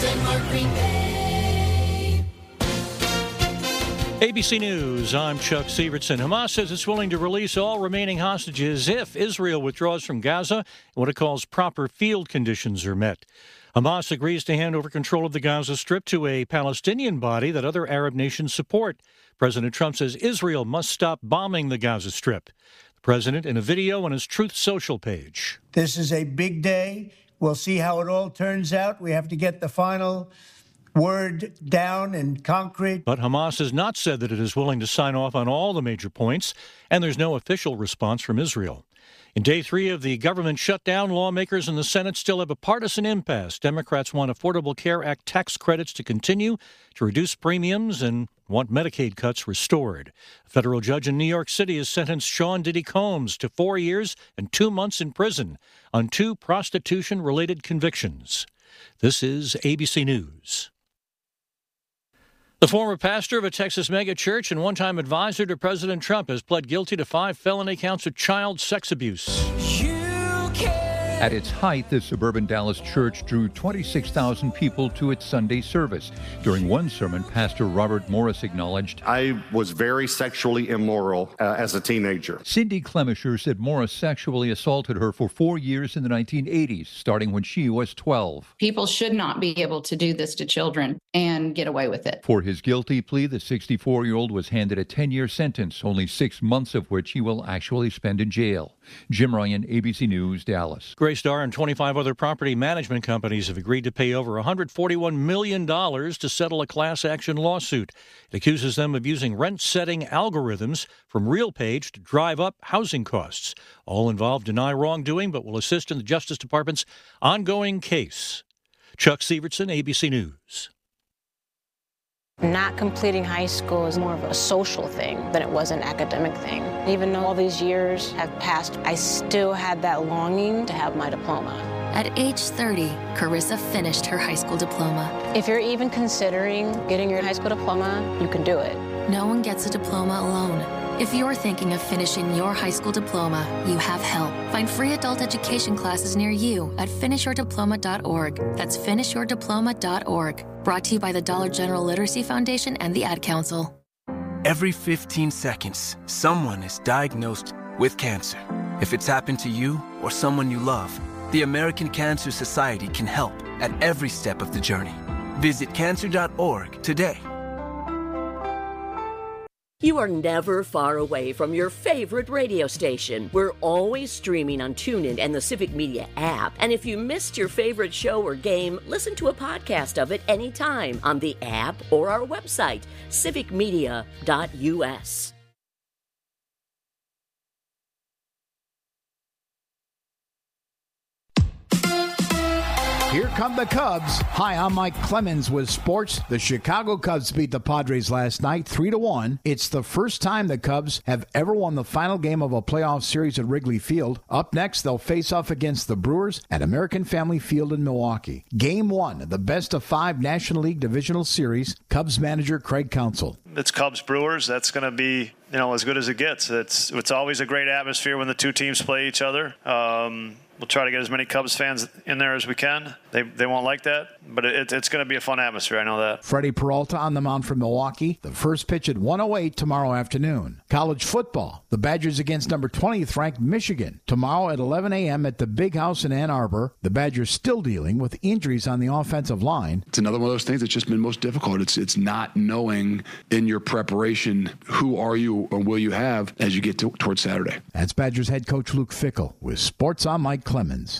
Denmark, Green Bay. ABC News, I'm Chuck Sievertson. Hamas says it's willing to release all remaining hostages if Israel withdraws from Gaza and what it calls proper field conditions are met. Hamas agrees to hand over control of the Gaza Strip to a Palestinian body that other Arab nations support. President Trump says Israel must stop bombing the Gaza Strip. The president in a video on his Truth Social page. This is a big day. We'll see how it all turns out. We have to get the final word down and concrete. But Hamas has not said that it is willing to sign off on all the major points, and there's no official response from Israel. In day 3 of the government shutdown, lawmakers in the Senate still have a partisan impasse. Democrats want Affordable Care Act tax credits to continue to reduce premiums and want Medicaid cuts restored. A federal judge in New York City has sentenced Sean Diddy Combs to 4 years and 2 months in prison on 2 prostitution-related convictions. This is ABC News. The former pastor of a Texas megachurch and one-time advisor to President Trump has pled guilty to 5 felony counts of child sex abuse. At its height, the suburban Dallas church drew 26,000 people to its Sunday service. During one sermon, Pastor Robert Morris acknowledged, I was very sexually immoral as a teenager. Cindy Clemisher said Morris sexually assaulted her for 4 years in the 1980s, starting when she was 12. People should not be able to do this to children and get away with it. For his guilty plea, the 64-year-old was handed a 10-year sentence, only 6 months of which he will actually spend in jail. Jim Ryan, ABC News, Dallas. Greystar and 25 other property management companies have agreed to pay over $141 million to settle a class action lawsuit. It accuses them of using rent-setting algorithms from RealPage to drive up housing costs. All involved deny wrongdoing, but will assist in the Justice Department's ongoing case. Chuck Sievertson, ABC News. Not completing high school is more of a social thing than it was an academic thing. Even though all these years have passed, I still had that longing to have my diploma. At age 30, Carissa finished her high school diploma. If you're even considering getting your high school diploma, you can do it. No one gets a diploma alone. If you're thinking of finishing your high school diploma, you have help. Find free adult education classes near you at finishyourdiploma.org. That's finishyourdiploma.org. Brought to you by the Dollar General Literacy Foundation and the Ad Council. Every 15 seconds, someone is diagnosed with cancer. If it's happened to you or someone you love, the American Cancer Society can help at every step of the journey. Visit cancer.org today. You are never far away from your favorite radio station. We're always streaming on TuneIn and the Civic Media app. And if you missed your favorite show or game, listen to a podcast of it anytime on the app or our website, civicmedia.us. Here come the Cubs. Hi, I'm Mike Clemens with sports. The Chicago Cubs beat the Padres last night 3-1. It's the first time the Cubs have ever won the final game of a playoff series at Wrigley Field. Up next, they'll face off against the Brewers at American Family Field in Milwaukee. Game 1 of the best-of-5 National League Divisional Series. Cubs manager Craig Counsell. It's Cubs Brewers. That's going to be, as good as it gets. It's always a great atmosphere when the two teams play each other. We'll try to get as many Cubs fans in there as we can. They won't like that, but it's going to be a fun atmosphere. I know that. Freddie Peralta on the mound for Milwaukee. The first pitch at 1:08 tomorrow afternoon. College football. The Badgers against number 20th ranked Michigan. Tomorrow at 11 a.m. at the Big House in Ann Arbor. The Badgers still dealing with injuries on the offensive line. It's another one of those things that's just been most difficult. It's not knowing in your preparation who are you or will you have as you get towards Saturday. That's Badgers head coach Luke Fickell with Sports on Mike Clemens.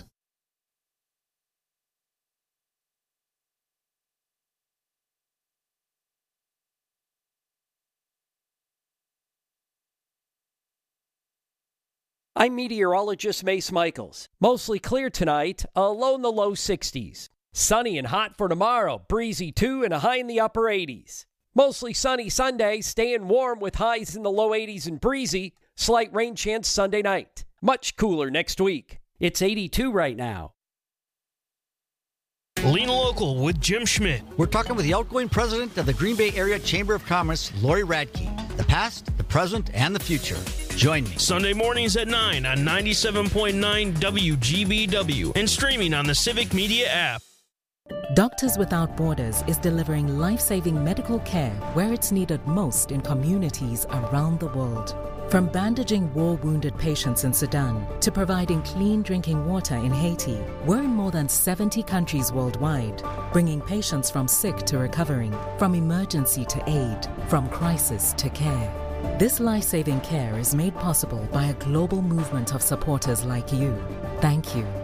I'm meteorologist Mace Michaels. Mostly clear tonight, a low in the low 60s. Sunny and hot for tomorrow, breezy too, and a high in the upper 80s. Mostly sunny Sunday, staying warm with highs in the low 80s and breezy. Slight rain chance Sunday night. Much cooler next week. It's 82 right now. Lean Local with Jim Schmidt. We're talking with the outgoing president of the Green Bay Area Chamber of Commerce, Lori Radke. The past, the present, and the future. Join me. Sunday mornings at 9 on 97.9 WGBW and streaming on the Civic Media app. Doctors Without Borders is delivering life-saving medical care where it's needed most in communities around the world. From bandaging war-wounded patients in Sudan to providing clean drinking water in Haiti, we're in more than 70 countries worldwide, bringing patients from sick to recovering, from emergency to aid, from crisis to care. This life-saving care is made possible by a global movement of supporters like you. Thank you.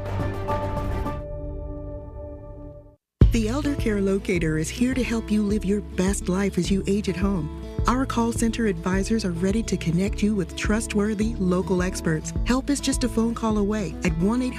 The Elder Care Locator is here to help you live your best life as you age at home. Our call center advisors are ready to connect you with trustworthy local experts. Help is just a phone call away at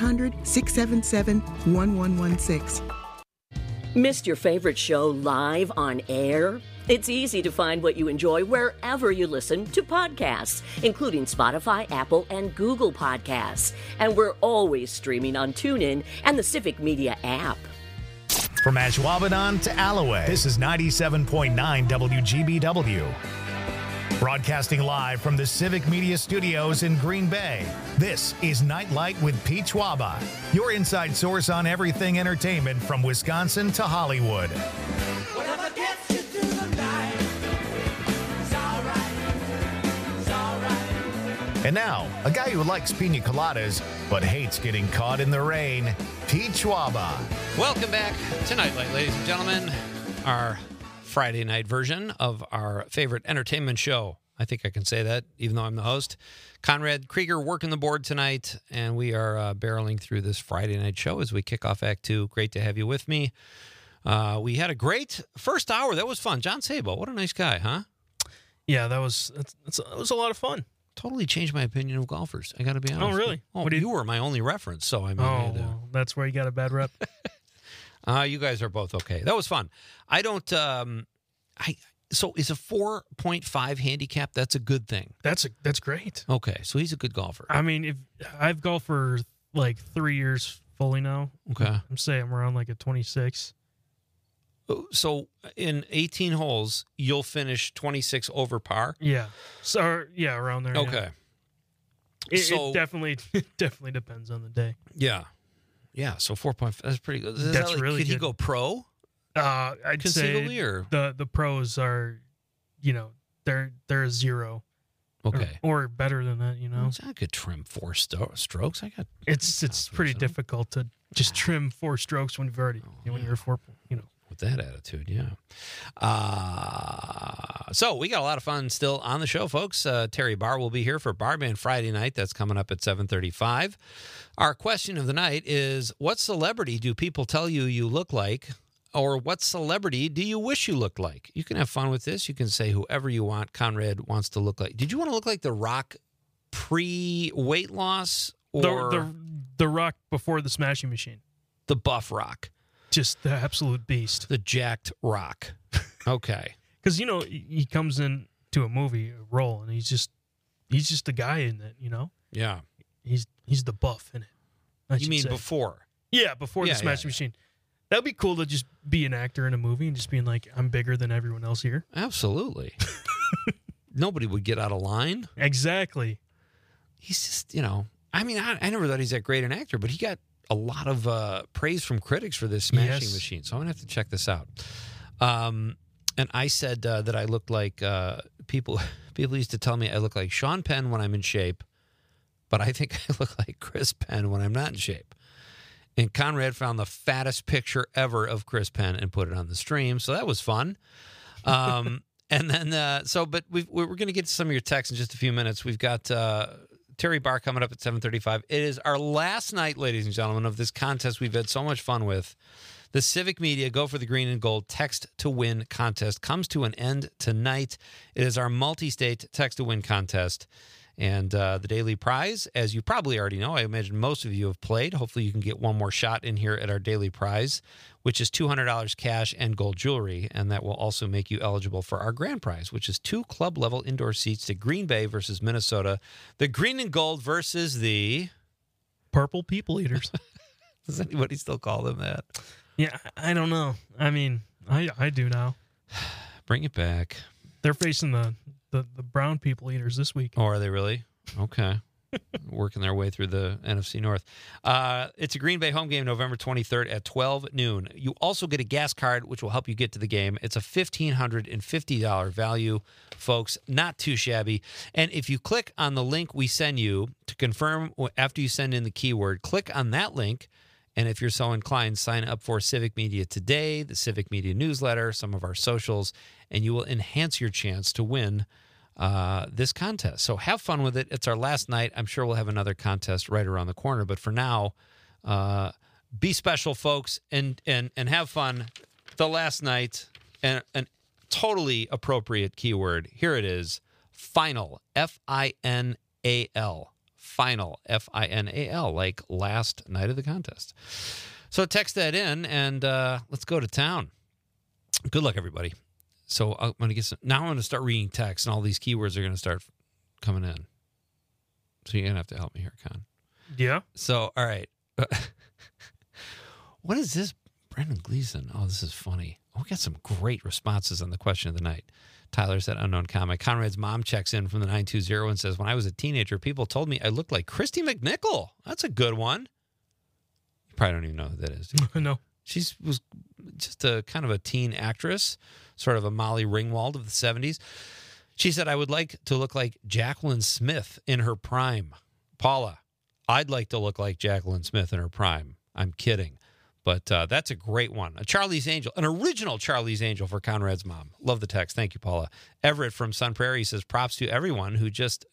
1-800-677-1116. Missed your favorite show live on air? It's easy to find what you enjoy wherever you listen to podcasts, including Spotify, Apple, and Google Podcasts. And we're always streaming on TuneIn and the Civic Media app. From Ashwaubenon to Alloway, this is 97.9 WGBW. Broadcasting live from the Civic Media Studios in Green Bay, this is Nightlight with Pete Schwaba, your inside source on everything entertainment from Wisconsin to Hollywood. Whatever gets you through the night, it's all right, it's all right. And now, a guy who likes pina coladas but hates getting caught in the rain, Pete Schwaba. Welcome back to Nightlight, ladies and gentlemen. Our Friday night version of our favorite entertainment show. I think I can say that, even though I'm the host. Conrad Krieger working the board tonight, and we are barreling through this Friday night show as we kick off Act 2. Great to have you with me. We had a great first hour. That was fun. John Sabo, what a nice guy, huh? Yeah, that was a lot of fun. Totally changed my opinion of golfers. I got to be honest. Oh, really? Oh, you were my only reference, so I mean. Well, that's where you got a bad rep. You guys are both okay. That was fun. I don't. So is a 4.5 handicap? That's a good thing. That's great. Okay, so he's a good golfer. I mean, if I've golfed for like 3 years fully now. Okay, I'm saying I'm around like a 26. So in 18 holes, you'll finish 26 over par? Yeah. So yeah, around there. Okay. Yeah. It definitely depends on the day. Yeah. Yeah, so 4.5, that's pretty good. That's really good. Could he good. go pro? I'd Conceivably, say or? the pros are, they're a 0. Okay. Or better than that, I could trim 4 strokes. It's pretty difficult to just trim 4 strokes when you've already, when you're 4, With that attitude, yeah. So we got a lot of fun still on the show, folks. Terry Barr will be here for Barman Friday night. That's coming up at 7:35. Our question of the night is, what celebrity do people tell you you look like? Or what celebrity do you wish you looked like? You can have fun with this. You can say whoever you want. Conrad wants to look like. Did you want to look like The Rock pre-weight loss? Or the Rock before the Smashing Machine? The buff Rock. Just the absolute beast. The jacked Rock. Okay. Because, he comes into a movie, a role, and he's just the guy in it, Yeah. He's the buff in it. You mean before? Yeah, before the Smashing Machine. That'd be cool to just be an actor in a movie and just being like, I'm bigger than everyone else here. Absolutely. Nobody would get out of line. Exactly. He's just, I mean, I never thought he's that great an actor, but he got a lot of praise from critics for this Smashing Machine. So I'm going to have to check this out. And I said that I looked like people used to tell me I look like Sean Penn when I'm in shape, but I think I look like Chris Penn when I'm not in shape. And Conrad found the fattest picture ever of Chris Penn and put it on the stream. So that was fun. And then, but we're going to get to some of your texts in just a few minutes. We've got Terry Barr coming up at 7:35. It is our last night, ladies and gentlemen, of this contest we've had so much fun with. The Civic Media Go for the Green and Gold Text to Win contest comes to an end tonight. It is our multi-state Text to Win contest. And the daily prize, as you probably already know, I imagine most of you have played. Hopefully you can get one more shot in here at our daily prize, which is $200 cash and gold jewelry. And that will also make you eligible for our grand prize, which is 2 club-level indoor seats to Green Bay versus Minnesota. The Green and Gold versus the... Purple People Eaters. Does anybody still call them that? Yeah, I don't know. I mean, I do now. Bring it back. They're facing the brown People Eaters this week. Oh, are they really? Okay. working their way through the NFC North. It's a Green Bay home game, November 23rd at 12 noon. You also get a gas card, which will help you get to the game. It's a $1,550 value, folks. Not too shabby. And if you click on the link we send you to confirm after you send in the keyword, click on that link. And if you're so inclined, sign up for Civic Media Today, the Civic Media newsletter, some of our socials, and you will enhance your chance to win this contest. So have fun with it. It's our last night. I'm sure we'll have another contest right around the corner. But for now, be special, folks, and have fun. The last night, and an totally appropriate keyword. Here it is, final, F-I-N-A-L. Final, F-I-N-A-L, like last night of the contest. So text that in, and let's go to town. Good luck, everybody. So I'm going to get now I'm going to start reading text, and all these keywords are going to start coming in. So you're going to have to help me here, Con. Yeah. So, all right. What is this? Brandon Gleason. Oh, this is funny. We got some great responses on the question of the night. Tyler said, unknown comic. Conrad's mom checks in from the 920 and says, when I was a teenager, people told me I looked like Christy McNichol. That's a good one. You probably don't even know who that is. No. She was just a kind of a teen actress, sort of a Molly Ringwald of the 70s. She said, I would like to look like Jacqueline Smith in her prime. Paula, I'd like to look like Jacqueline Smith in her prime. I'm kidding. But that's a great one. A Charlie's Angel, an original Charlie's Angel for Conrad's mom. Love the text. Thank you, Paula. Everett from Sun Prairie says, props to everyone who just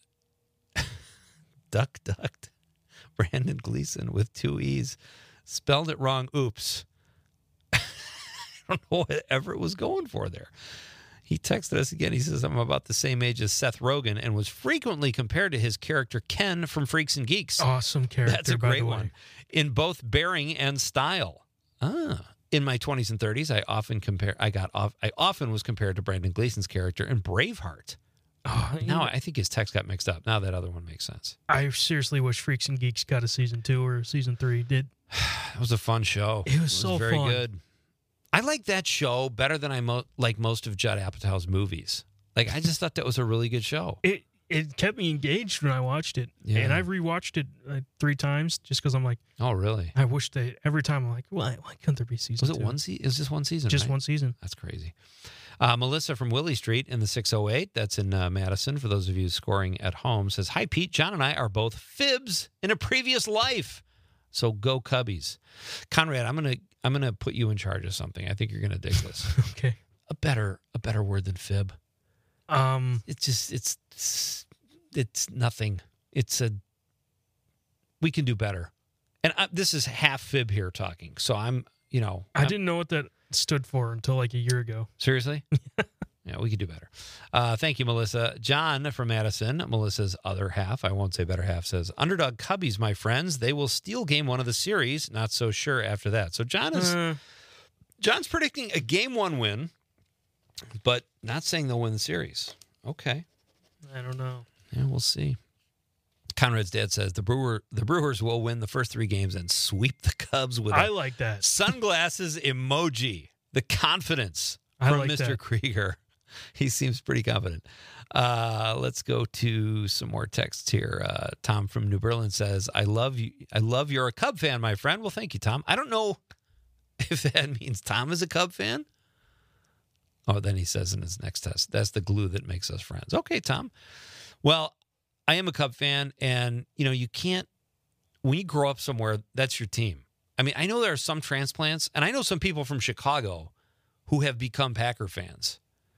ducked Brandon Gleason with 2 E's. Spelled it wrong. Oops. I don't know what Everett was going for there. He texted us again. He says, I'm about the same age as Seth Rogen and was frequently compared to his character Ken from Freaks and Geeks. Awesome character. That's a great one. In both bearing and style. In my 20s and 30s, I often was compared to Brandon Gleason's character in Braveheart. Now I think his text got mixed up. Now that other one makes sense. I seriously wish Freaks and Geeks got a season 2 or season 3. It was a fun show. It was so very fun. Good. I like that show better than I like most of Judd Apatow's movies. Like, I just thought that was a really good show. It kept me engaged when I watched it. Yeah. And I've rewatched it 3 times just because I'm like, oh, really? I wish every time I'm like, why couldn't there be season 2? Was it one season? It was just one season, Just right? one season. That's crazy. Melissa from Willie Street in the 608, that's in Madison, for those of you scoring at home, says, hi, Pete. John and I are both Fibs in a previous life. So go Cubbies. Conrad, I'm gonna put you in charge of something. I think you're gonna dig this. Okay. A better word than fib. It's nothing. We can do better. And this is half fib here talking. So I didn't know what that stood for until like a year ago. Seriously? Yeah, we could do better. Thank you, Melissa. John from Madison, Melissa's other half, I won't say better half, says, Underdog Cubbies, my friends, they will steal game 1 of the series. Not so sure after that. So John's predicting a game 1 win, but not saying they'll win the series. Okay. I don't know. Yeah, we'll see. Conrad's dad says the Brewers will win the first 3 games and sweep the Cubs with I like that. Sunglasses emoji. The confidence I from like Mr. that. Krieger. He seems pretty confident. Let's go to some more texts here. Tom from New Berlin says, I love you. I love you're a Cub fan, my friend. Well, thank you, Tom. I don't know if that means Tom is a Cub fan. Oh, then he says in his next test, that's the glue that makes us friends. Okay, Tom. Well, I am a Cub fan, and, you can't, when you grow up somewhere, that's your team. I mean, I know there are some transplants, and I know some people from Chicago who have become Packer fans.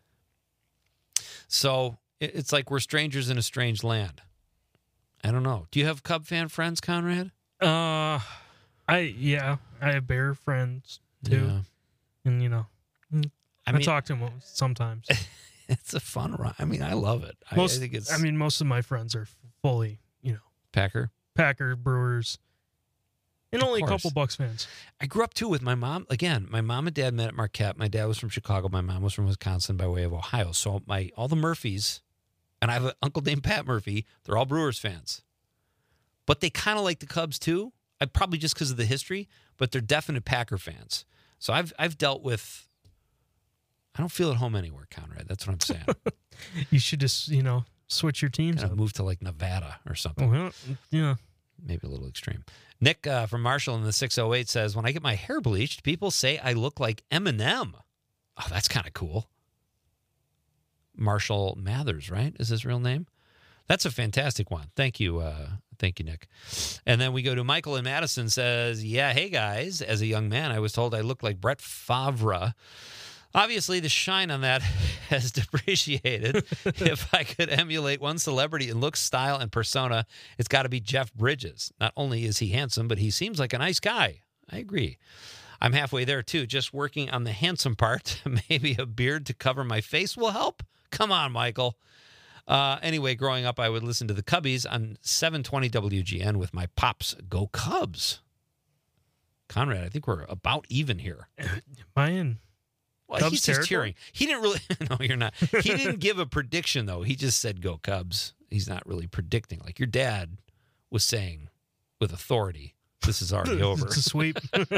So it's like we're strangers in a strange land. I don't know. Do you have Cub fan friends, Conrad? I have Bear friends too. Yeah. And I talk to them sometimes. It's a fun ride. I mean, I love it. I think it's. Most of my friends are fully, Packer, Brewers, and only a couple Bucks fans. I grew up too with my mom. Again, my mom and dad met at Marquette. My dad was from Chicago. My mom was from Wisconsin by way of Ohio. So all the Murphys, and I have an uncle named Pat Murphy. They're all Brewers fans, but they kind of like the Cubs too. Probably just because of the history, but they're definite Packer fans. So I've dealt with. I don't feel at home anywhere, Conrad. That's what I'm saying. You should just, Switch your teams Kind of up. move to like Nevada or something. Well, yeah. Maybe a little extreme. Nick from Marshall in the 608 says, when I get my hair bleached, people say I look like Eminem. Oh, that's kind of cool. Marshall Mathers, right? Is his real name? That's a fantastic one. Thank you. Thank you, Nick. And then we go to Michael in Madison says, yeah, hey, guys. As a young man, I was told I looked like Brett Favre. Obviously, the shine on that has depreciated. If I could emulate one celebrity in look, style, and persona, it's got to be Jeff Bridges. Not only is he handsome, but he seems like a nice guy. I agree. I'm halfway there, too, just working on the handsome part. Maybe a beard to cover my face will help? Come on, Michael. Anyway, growing up, I would listen to the Cubbies on 720 WGN with my pops. Go Cubs. Conrad, I think we're about even here. Am I in? Well, Cubs he's just territory? cheering. He didn't really. No, you're not. He didn't give a prediction, though. He just said, go Cubs. He's not really predicting. Like your dad was saying with authority, this is already over. It's a sweep.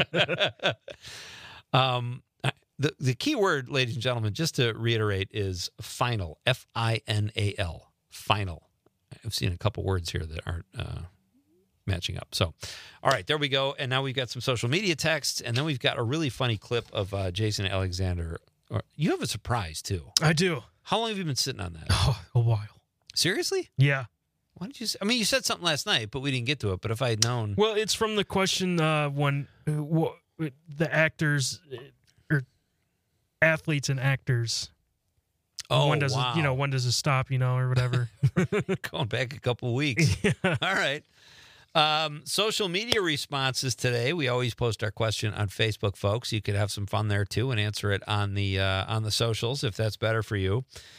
The key word, ladies and gentlemen, just to reiterate, is final. Final. Final. I've seen a couple words here that aren't matching up. So, all right, there we go. And now we've got some social media texts, and then we've got a really funny clip of Jason Alexander. You have a surprise, too. I do. How long have you been sitting on that? Oh, a while. Seriously? Yeah. Why did you say? I mean, you said something last night, but we didn't get to it. But if I had known. Well, it's from the question when the actors or athletes and actors. Oh, when does wow. it, when does it stop, or whatever. Going back a couple weeks. Yeah. All right. Social media responses today. We always post our question on Facebook, folks. You could have some fun there too and answer it on the socials if that's better for you.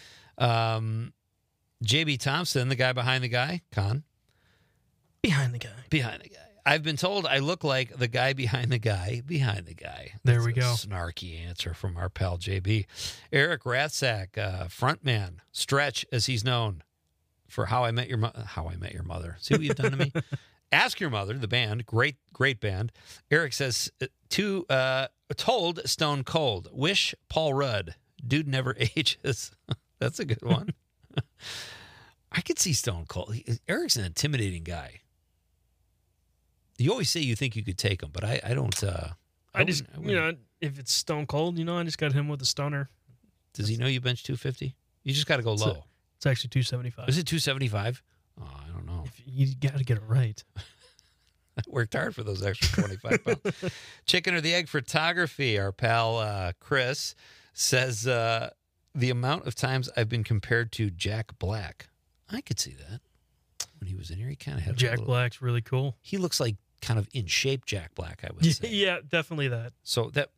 JB Thompson, the guy behind the guy, Con. Behind the guy. Behind the guy. I've been told I look like the guy behind the guy behind the guy. There we go. Snarky answer from our pal JB. Eric Rathsack, frontman, Stretch, as he's known for How I Met Your Mother. See what you've done to me? Ask Your Mother, the band, great band. Eric says, told Stone Cold, wish Paul Rudd, dude never ages. That's a good one. I could see Stone Cold. Eric's an intimidating guy. You always say you think you could take him, but I don't. I just, if it's Stone Cold, I just got him with a stoner. Does he know you bench 250? You just got to go low. It's actually 275. Is it 275? Oh, I don't know. You got to get it right. I worked hard for those extra 25 pounds. Chicken or the egg photography. Our pal Chris says the amount of times I've been compared to Jack Black. I could see that. When he was in here, he kind of had Jack Black's really cool. He looks like kind of in shape Jack Black, I would say. Yeah, definitely that. So that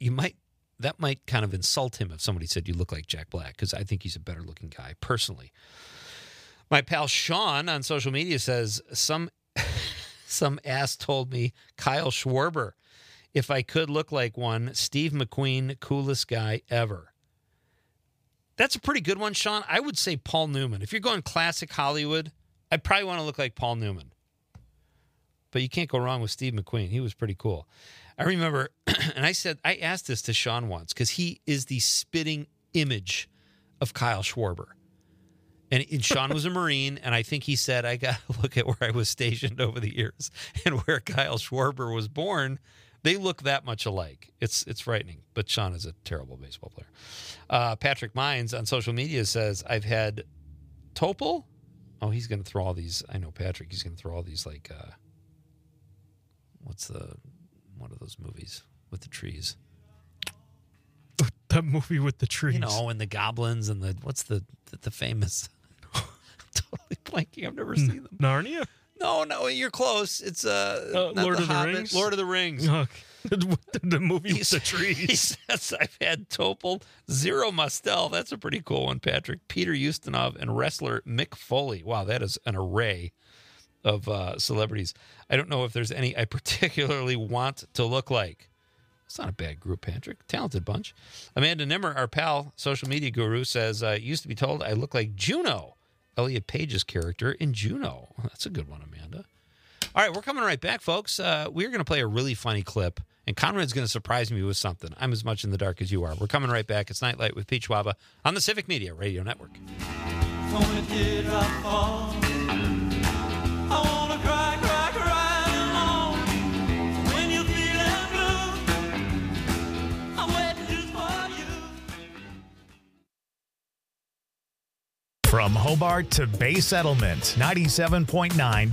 might kind of insult him if somebody said you look like Jack Black, because I think he's a better looking guy personally. My pal Sean on social media says some ass told me Kyle Schwarber. If I could look like one, Steve McQueen, coolest guy ever. That's a pretty good one, Sean. I would say Paul Newman. If you're going classic Hollywood, I'd probably want to look like Paul Newman. But you can't go wrong with Steve McQueen. He was pretty cool. I remember, and I asked this to Sean once, because he is the spitting image of Kyle Schwarber. And Sean was a Marine, and I think he said, I got to look at where I was stationed over the years and where Kyle Schwarber was born. They look that much alike. It's frightening. But Sean is a terrible baseball player. Patrick Mines on social media says, I've had Topol. Oh, he's going to throw all these. I know Patrick. He's going to throw all these like, one of those movies with the trees? That movie with the trees. And the goblins and what's the famous? I'm totally blanking. I've never seen them. Narnia? No, you're close. It's Lord of the Rings. Lord of the Rings. The movie with the trees. He says, I've had Topol, Zero Mostel. That's a pretty cool one, Patrick. Peter Ustinov and wrestler Mick Foley. Wow, that is an array of celebrities. I don't know if there's any I particularly want to look like. It's not a bad group, Patrick. Talented bunch. Amanda Nimmer, our pal, social media guru, says, used to be told I look like Juno, Elliot Page's character in Juno. That's a good one, Amanda. All right, we're coming right back, folks. We're going to play a really funny clip, and Conrad's going to surprise me with something. I'm as much in the dark as you are. We're coming right back. It's Nightlight with Pete Schwaba on the Civic Media Radio Network. When it did I fall? I wanna cry, cry, cry alone. When you're feeling blue, I'm waiting just for you. From Hobart to Bay Settlement, 97.9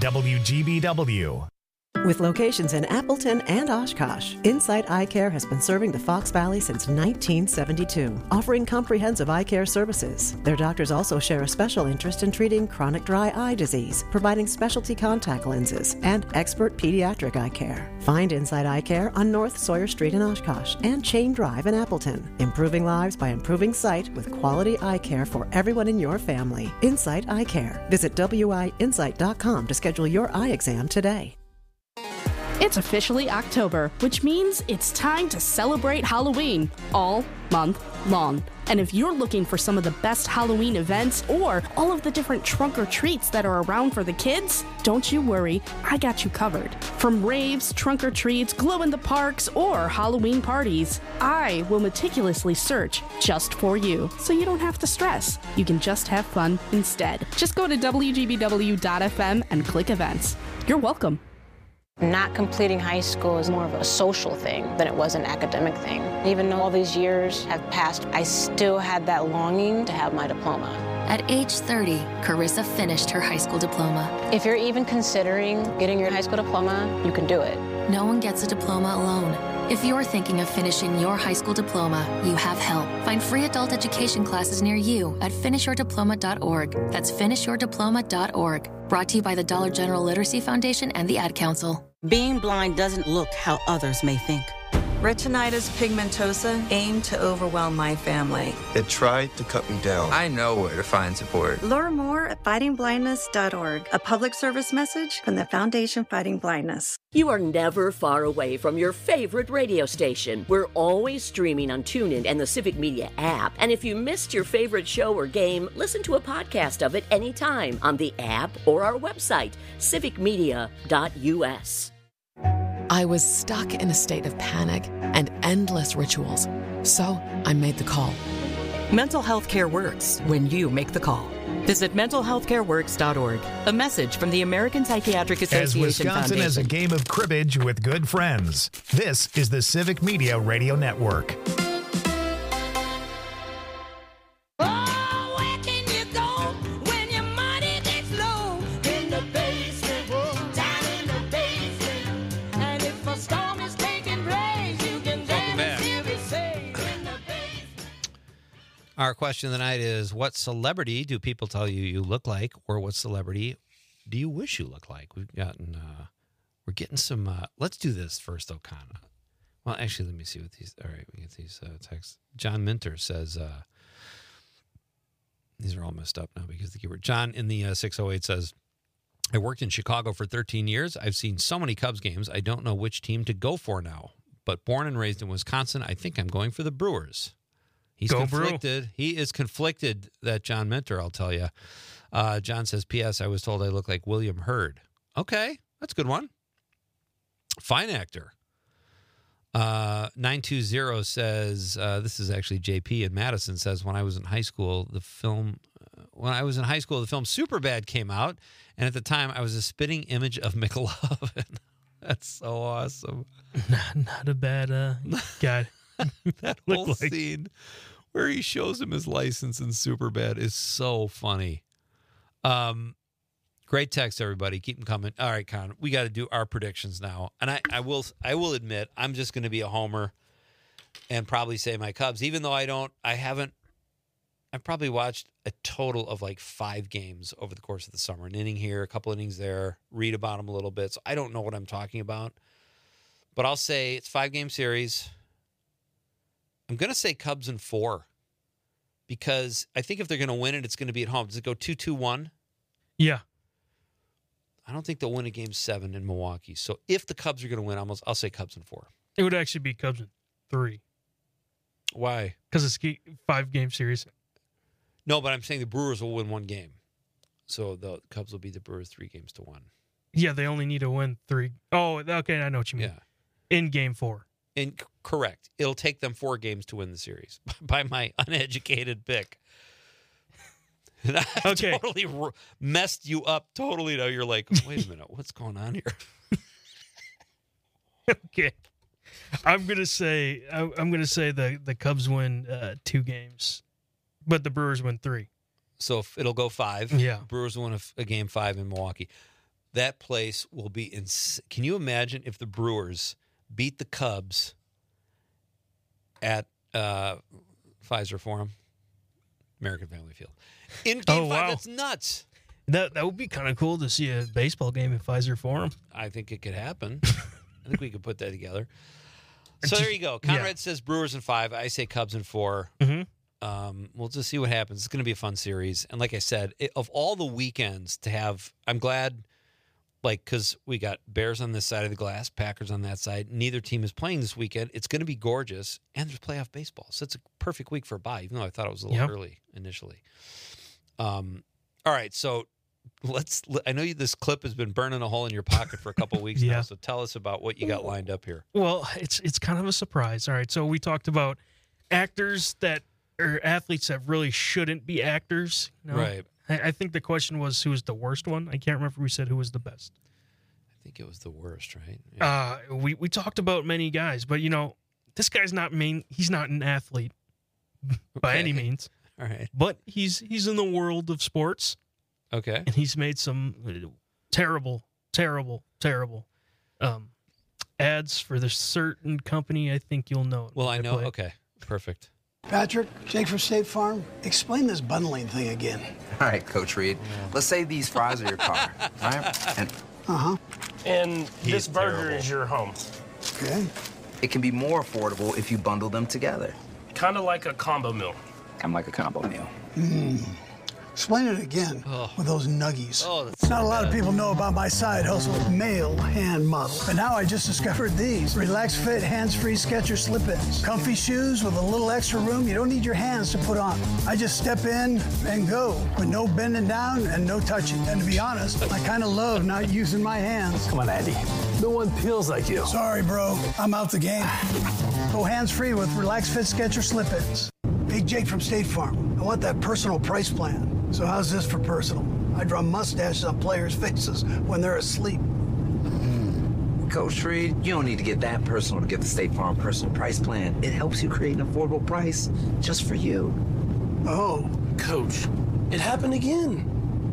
WGBW. With locations in Appleton and Oshkosh, Insight Eye Care has been serving the Fox Valley since 1972, offering comprehensive eye care services. Their doctors also share a special interest in treating chronic dry eye disease, providing specialty contact lenses, and expert pediatric eye care. Find Insight Eye Care on North Sawyer Street in Oshkosh and Chain Drive in Appleton, improving lives by improving sight with quality eye care for everyone in your family. Insight Eye Care. Visit wiinsight.com to schedule your eye exam today. It's officially October, which means it's time to celebrate Halloween all month long. And if you're looking for some of the best Halloween events or all of the different trunk or treats that are around for the kids, don't you worry, I got you covered. From raves, trunk or treats, glow in the parks, or Halloween parties, I will meticulously search just for you, so you don't have to stress. You can just have fun instead. Just go to WGBW.FM and click events. You're welcome. Not completing high school is more of a social thing than it was an academic thing. Even though all these years have passed, I still had that longing to have my diploma. At age 30, Carissa finished her high school diploma. If you're even considering getting your high school diploma, you can do it. No one gets a diploma alone. If you're thinking of finishing your high school diploma, you have help. Find free adult education classes near you at finishyourdiploma.org. That's finishyourdiploma.org. Brought to you by the Dollar General Literacy Foundation and the Ad Council. Being blind doesn't look how others may think. Retinitis pigmentosa aimed to overwhelm my family. It tried to cut me down. I know where to find support. Learn more at fightingblindness.org, a public service message from the Foundation Fighting Blindness. You are never far away from your favorite radio station. We're always streaming on TuneIn and the Civic Media app. And if you missed your favorite show or game, listen to a podcast of it anytime on the app or our website, civicmedia.us. I was stuck in a state of panic and endless rituals. So I made the call. Mental health care works when you make the call. Visit mentalhealthcareworks.org. A message from the American Psychiatric Association As Wisconsin Foundation. has a game of cribbage with good friends. This is the Civic Media Radio Network. Our question of the night is, what celebrity do people tell you you look like, or what celebrity do you wish you look like? We're getting some, let's do this first, though, Connor. Well, actually, let me see what these, all right, we get these texts. John Minter says, these are all messed up now because the keyword. John in the 608 says, I worked in Chicago for 13 years. I've seen so many Cubs games, I don't know which team to go for now. But born and raised in Wisconsin, I think I'm going for the Brewers. He's conflicted. He is conflicted, that John Minter, I'll tell you. John says, P.S. I was told I look like William Hurt. Okay, that's a good one. Fine actor. 920 says, this is actually JP in Madison, says, when I was in high school, the film Superbad came out, and at the time I was a spitting image of McLovin. That's so awesome. Not a bad guy. That whole scene where he shows him his license in Superbad is so funny. Great text, everybody. Keep them coming. All right, Con, we got to do our predictions now. And I will admit, I'm just going to be a homer and probably say my Cubs, even though I've probably watched a total of like 5 games over the course of the summer. An inning here, a couple innings there, read about them a little bit. So I don't know what I'm talking about. But I'll say it's 5-game series. I'm going to say Cubs in 4 because I think if they're going to win it, it's going to be at home. Does it go 2-2-1? Yeah. I don't think they'll win a game 7 in Milwaukee. So if the Cubs are going to win, I'll say Cubs in 4. It would actually be Cubs in 3. Why? Because it's a 5-game series. No, but I'm saying the Brewers will win 1 game. So the Cubs will be the Brewers 3-1. Yeah, they only need to win 3. Oh, okay, I know what you mean. Yeah. In game 4. Correct. It'll take them 4 games to win the series by my uneducated pick. Okay. Totally messed you up. Totally. Now you're like, wait a minute, what's going on here? Okay. I'm gonna say the Cubs win 2 games, but the Brewers win 3. So if it'll go 5. Yeah. Brewers win a game 5 in Milwaukee. That place will be Can you imagine if the Brewers beat the Cubs at Pfizer Forum, American Family Field, in Game 5? Wow. That's nuts. That would be kind of cool to see a baseball game at Pfizer Forum. I think it could happen. I think we could put that together. So there you go. Conrad says Brewers in 5. I say Cubs in 4. Mm-hmm. We'll just see what happens. It's going to be a fun series. And like I said, of all the weekends to have, I'm glad, because we got Bears on this side of the glass, Packers on that side. Neither team is playing this weekend. It's going to be gorgeous. And there's playoff baseball. So it's a perfect week for a bye, even though I thought it was a little early initially. All right. So I know this clip has been burning a hole in your pocket for a couple of weeks now. So tell us about what you got lined up here. Well, it's kind of a surprise. All right. So we talked about athletes that really shouldn't be actors. You know? Right. I think the question was who was the worst one. I can't remember who said who was the best. I think it was the worst, right? Yeah. We talked about many guys, but this guy's not he's not an athlete by any means. All right. But he's in the world of sports. Okay. And he's made some terrible ads for this certain company. I think you'll know it. Well, I know. Okay. Perfect. Patrick, Jake from State Farm, explain this bundling thing again. All right, Coach Reed. Let's say these fries are your car, right? And And this burger is your home. Okay. It can be more affordable if you bundle them together. Kind of like a combo meal. Kind of like a combo meal. Explain it again with those nuggies. Oh, that's Not a lot of people know about my side hustle, Male Hand Model. And now I just discovered these. Relax Fit hands-free Skechers slip-ins. Comfy shoes with a little extra room you don't need your hands to put on. I just step in and go with no bending down and no touching. And to be honest, I kind of love not using my hands. Come on, Andy. No one feels like you. Sorry, bro. I'm out the game. Go hands-free with Relax Fit Skechers slip-ins. Hey, Jake from State Farm. I want that personal price plan. So how's this for personal? I draw mustaches on players' faces when they're asleep. Coach Reed, you don't need to get that personal to get the State Farm personal price plan. It helps you create an affordable price just for you. Oh. Coach, it happened again.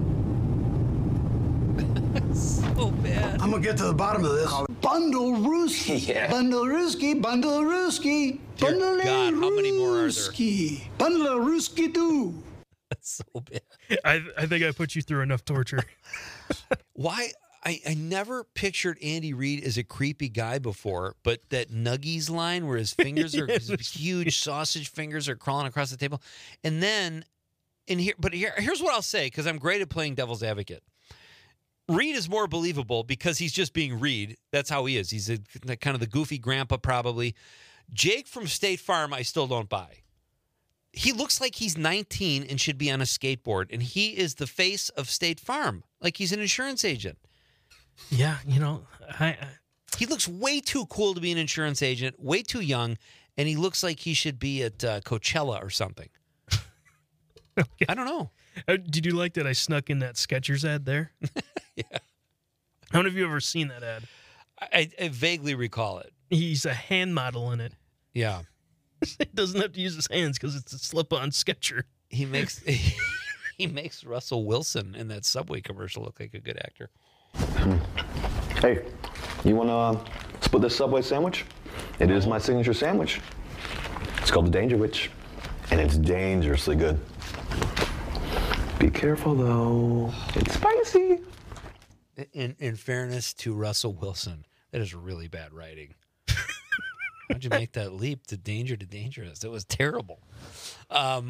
So bad. I'm gonna get to the bottom of this. Bundle Rooski. Yeah. Bundle Rooski. Bundle Rooski. Dear Bundle God, how many more are there? Rooski. Bundle Rooski do. That's so bad. I think I put you through enough torture. Why? I never pictured Andy Reid as a creepy guy before, but that Nuggies line where his fingers are his huge sausage fingers are crawling across the table, and then here's what I'll say, because I'm great at playing devil's advocate. Reed is more believable because he's just being Reed. That's how he is. He's kind of the goofy grandpa, probably. Jake from State Farm, I still don't buy. He looks like he's 19 and should be on a skateboard, and he is the face of State Farm, like he's an insurance agent. Yeah, he looks way too cool to be an insurance agent, way too young, and he looks like he should be at Coachella or something. Okay. I don't know. Did you like that I snuck in that Skechers ad there? Yeah. How many of you ever seen that ad? I vaguely recall it. He's a hand model in it. Yeah. He doesn't have to use his hands because it's a slip-on Sketcher. He makes Russell Wilson in that Subway commercial look like a good actor. Hey, you want to split this Subway sandwich? It is my signature sandwich. It's called the Danger Witch, and it's dangerously good. Be careful, though. It's spicy. In fairness to Russell Wilson, that is really bad writing. How'd you make that leap to dangerous? It was terrible. I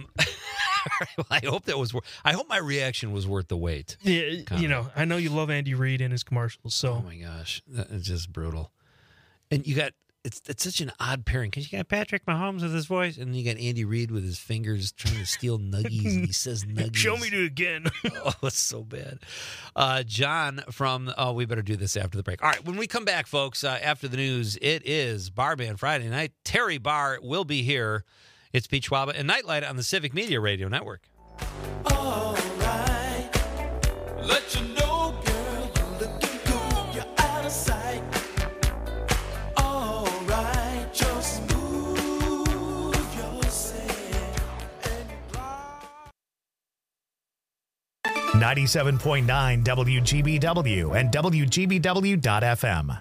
hope that was. I hope my reaction was worth the wait. Yeah, I know you love Andy Reid and his commercials. So, oh my gosh, that is just brutal. And you got it's such an odd pairing because you got Patrick Mahomes with his voice, and you got Andy Reid with his fingers trying to steal nuggies, and he says nuggies. Show me it again. Oh, it's so bad. John from we better do this after the break. All right, when we come back, folks, after the news, it is Bar Band Friday night. Terry Barr will be here. It's Pete Schwab and Nightlight on the Civic Media Radio Network. Oh. Let you know, girl, you're looking good. You're out of sight. All right, just move yourself. 97.9 WGBW and WGBW.FM.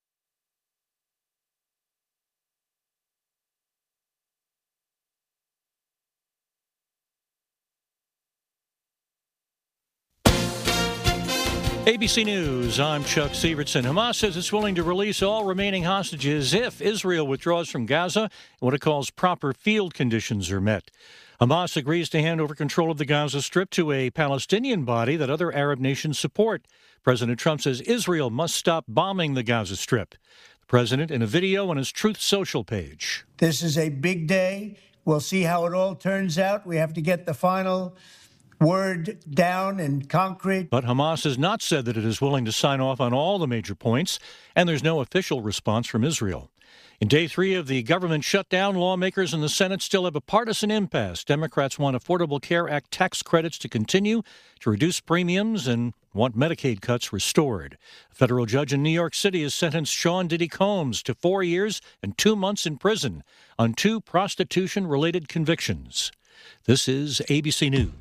ABC News, I'm Chuck Sievertson. Hamas says it's willing to release all remaining hostages if Israel withdraws from Gaza and what it calls proper field conditions are met. Hamas agrees to hand over control of the Gaza Strip to a Palestinian body that other Arab nations support. President Trump says Israel must stop bombing the Gaza Strip. The president in a video on his Truth Social page. This is a big day. We'll see how it all turns out. We have to get the final word down and concrete. But Hamas has not said that it is willing to sign off on all the major points, and there's no official response from Israel. In day 3 of the government shutdown, lawmakers in the Senate still have a partisan impasse. Democrats want Affordable Care Act tax credits to continue to reduce premiums and want Medicaid cuts restored. A federal judge in New York City has sentenced Sean Diddy Combs to 4 years and 2 months in prison on 2 prostitution-related convictions. This is ABC News.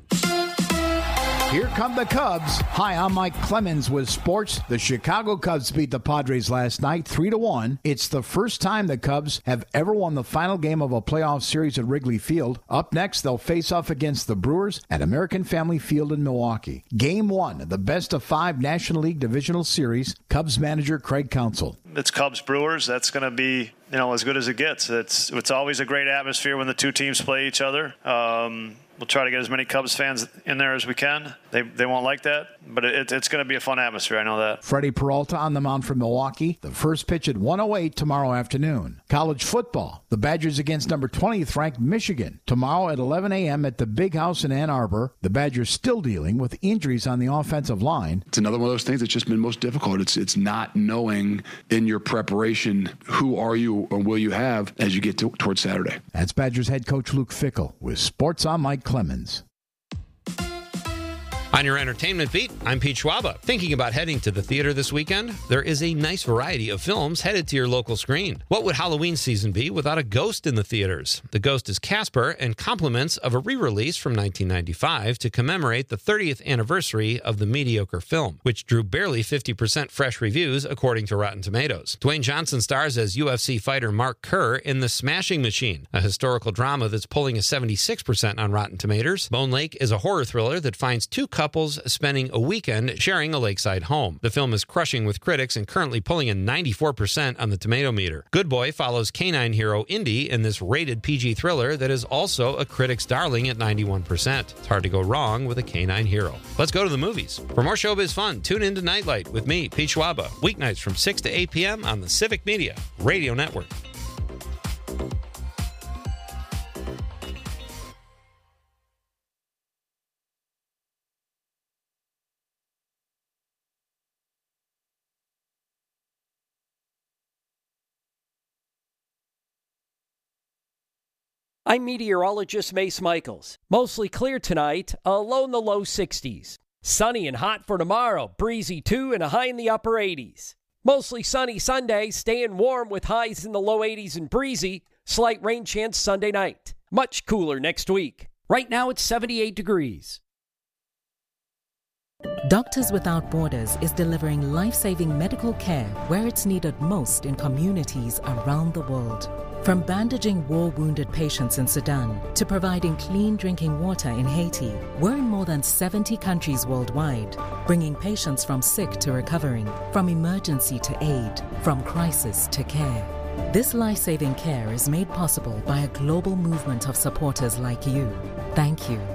Here come the Cubs. Hi, I'm Mike Clemens with sports. The Chicago Cubs beat the Padres last night 3-1. It's the first time the Cubs have ever won the final game of a playoff series at Wrigley Field. Up next, they'll face off against the Brewers at American Family Field in Milwaukee. Game 1 of the best-of-5 National League Divisional Series. Cubs manager Craig Counsell. It's Cubs Brewers. That's going to be, as good as it gets. It's always a great atmosphere when the two teams play each other. We'll try to get as many Cubs fans in there as we can. They won't like that, but it's going to be a fun atmosphere. I know that. Freddie Peralta on the mound for Milwaukee. The first pitch at 1:08 tomorrow afternoon. College football. The Badgers against number 20th ranked Michigan. Tomorrow at 11 a.m. at the Big House in Ann Arbor. The Badgers still dealing with injuries on the offensive line. It's another one of those things that's just been most difficult. It's not knowing in your preparation who are you or will you have as you get towards Saturday. That's Badgers head coach Luke Fickell with Sports on Mike Clemens. On your entertainment beat, I'm Pete Schwaba. Thinking about heading to the theater this weekend? There is a nice variety of films headed to your local screen. What would Halloween season be without a ghost in the theaters? The ghost is Casper and compliments of a re-release from 1995 to commemorate the 30th anniversary of the mediocre film, which drew barely 50% fresh reviews according to Rotten Tomatoes. Dwayne Johnson stars as UFC fighter Mark Kerr in The Smashing Machine, a historical drama that's pulling a 76% on Rotten Tomatoes. Bone Lake is a horror thriller that finds two couples spending a weekend sharing a lakeside home. The film is crushing with critics and currently pulling a 94% on the tomato meter. Good Boy follows canine hero Indy in this rated PG thriller that is also a critic's darling at 91%. It's hard to go wrong with a canine hero. Let's go to the movies. For more showbiz fun, tune in to Nightlight with me, Pete Schwaba, weeknights from 6 to 8 p.m. on the Civic Media Radio Network. I'm meteorologist Mace Michaels. Mostly clear tonight, a low in the low 60s. Sunny and hot for tomorrow, breezy too, and a high in the upper 80s. Mostly sunny Sunday, staying warm with highs in the low 80s and breezy. Slight rain chance Sunday night. Much cooler next week. Right now it's 78 degrees. Doctors Without Borders is delivering life-saving medical care where it's needed most in communities around the world. From bandaging war-wounded patients in Sudan to providing clean drinking water in Haiti, we're in more than 70 countries worldwide, bringing patients from sick to recovering, from emergency to aid, from crisis to care. This life-saving care is made possible by a global movement of supporters like you. Thank you.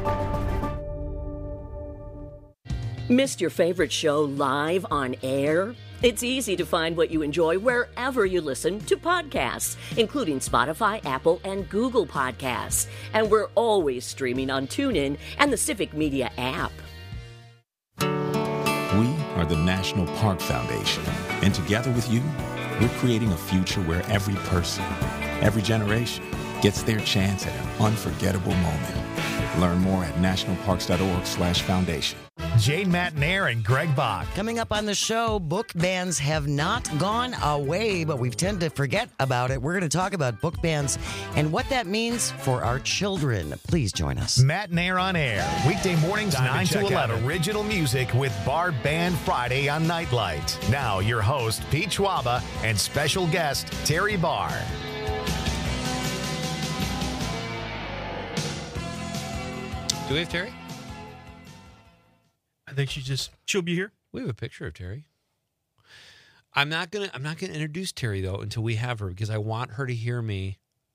Missed your favorite show live on air? It's easy to find what you enjoy wherever you listen to podcasts, including Spotify, Apple, and Google Podcasts. And we're always streaming on TuneIn and the Civic Media app. We are the National Park Foundation, and together with you, we're creating a future where every person, every generation, gets their chance at an unforgettable moment. Learn more at nationalparks.org/foundation. Jane Matnair and Greg Bach. Coming up on the show, book bans have not gone away, but we tend to forget about it. We're going to talk about book bans and what that means for our children. Please join us. Matnair on Air, weekday mornings 9 to 11. Original music with Bar Band Friday on Nightlight. Now, your host, Pete Schwaba, and special guest, Terry Barr. Do we have Terry? I think she'll be here. We have a picture of Terry. I'm not gonna introduce Terry though until we have her, because I want her to hear me,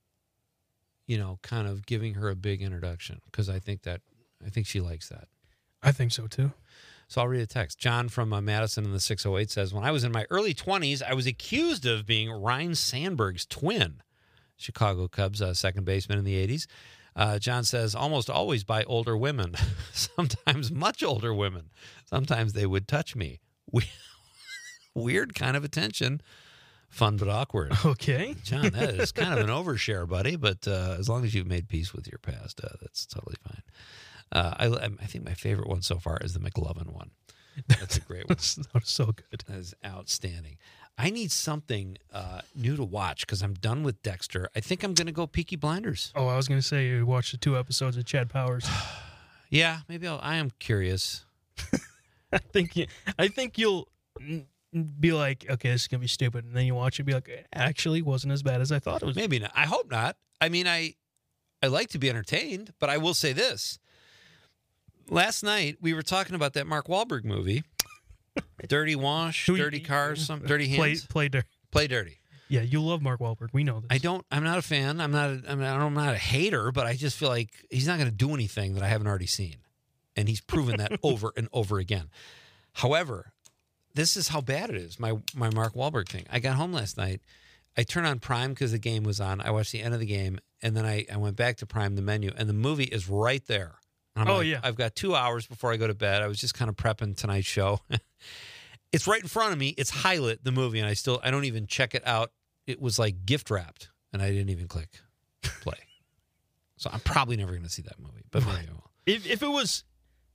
kind of giving her a big introduction, because I think she likes that. I think so too. So I'll read a text. John from Madison in the 608 says, when I was in my early 20s, I was accused of being Ryne Sandberg's twin. Chicago Cubs second baseman in the 80s. John says, almost always by older women, sometimes much older women. Sometimes they would touch me. Weird kind of attention. Fun but awkward. Okay. John, that is kind of an overshare, buddy, but as long as you've made peace with your past, that's totally fine. I think my favorite one so far is the McLovin one. That's a great one. So good. That is outstanding. I need something new to watch because I'm done with Dexter. I think I'm going to go Peaky Blinders. Oh, I was going to say you watched the 2 episodes of Chad Powers. Yeah, maybe I am curious. I think you'll be like, okay, this is going to be stupid. And then you watch it and be like, it actually wasn't as bad as I thought it was. Maybe not. I hope not. I mean, I like to be entertained, but I will say this. Last night, we were talking about that Mark Wahlberg movie. Dirty Wash, Dirty Cars, Dirty Hands. Play dirty. Play dirty. Yeah, you love Mark Wahlberg. We know this. I'm not a fan. I'm not a hater, but I just feel like he's not going to do anything that I haven't already seen. And he's proven that over and over again. However, this is how bad it is, my Mark Wahlberg thing. I got home last night. I turned on Prime because the game was on. I watched the end of the game, and then I went back to Prime, the menu, and the movie is right there. Yeah. I've got 2 hours before I go to bed. I was just kind of prepping tonight's show. It's right in front of me. It's Highlight, the movie, and I don't even check it out. It was like gift wrapped, and I didn't even click play. So I'm probably never going to see that movie, but maybe I will. If it was,